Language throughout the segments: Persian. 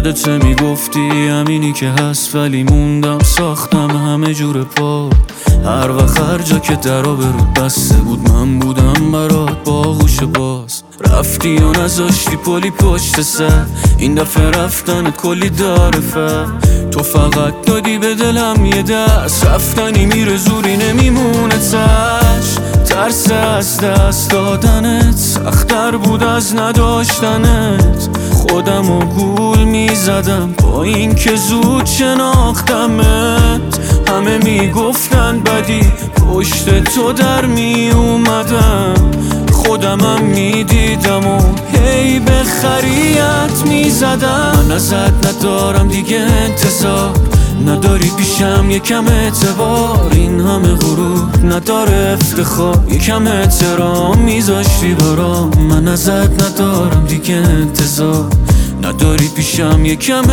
یادت میگفتی همینی که هست، ولی موندم ساختم همه جور پا. هر وقت هر جا که درا به رود بسته بود من بودم برات باغوش باز. رفتی و نذاشتی پلی پشت سر، این دفعه رفتنت کلی داره تو فقط دادی به دلم یه دست، رفتنی میره زوری نمیمونه ترس از دست دادنت سخت‌تر بود از نداشتنت. خودم و گول میزدم با این که زود شناختمت. همه میگفتن بدی پشت تو در میومدم، خودمم میدیدم و هی به خریت میزدم. من ازت ندارم دیگه انتظار، نداری پیشم یکم اعتبار. این همه غرور نداره افتخار، یکم احترام میذاشتی برام. من ازت ندارم دیگه انتظار، نداری پیشم یکم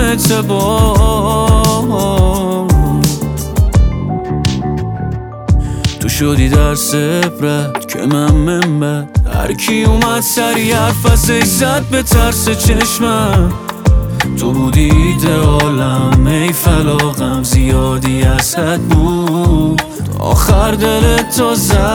اعتبار. تو شدی در عبرت که من منبع، هر کی اومد سری حرف ازش زد به ترس چشمم. تو بودی ایدئالم، ای فلاغم زیادی از حد بود، آخر دلت تو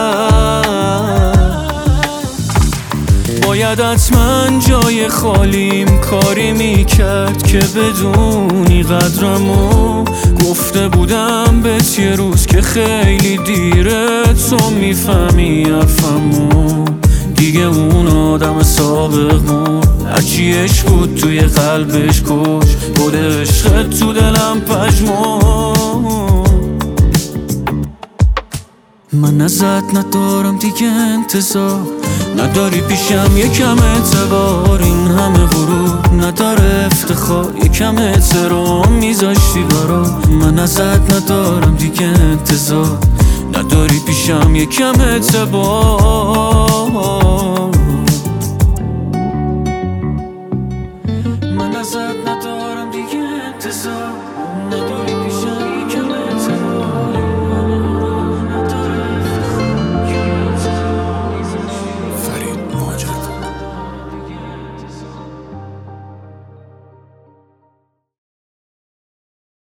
زد. باید حتما جای خالیم کاری میکرد که بدونی قدرمو. گفته بودم بهت یه روز که خیلی دیره تو میفهمی حرفمو. دیگه اون آدم سابق مرد، هرچی عشق بود توی قلبش کش، گل عشقت تو دلم پژمرد. من ازت ندارم دیگه انتظار، نداری پیشم یکم اعتبار. این همه غرور نداره افتخار، یکم احترام میذاشتی برام. من ازت ندارم دیگه انتظار، نداری پیشم یکم اعتبار.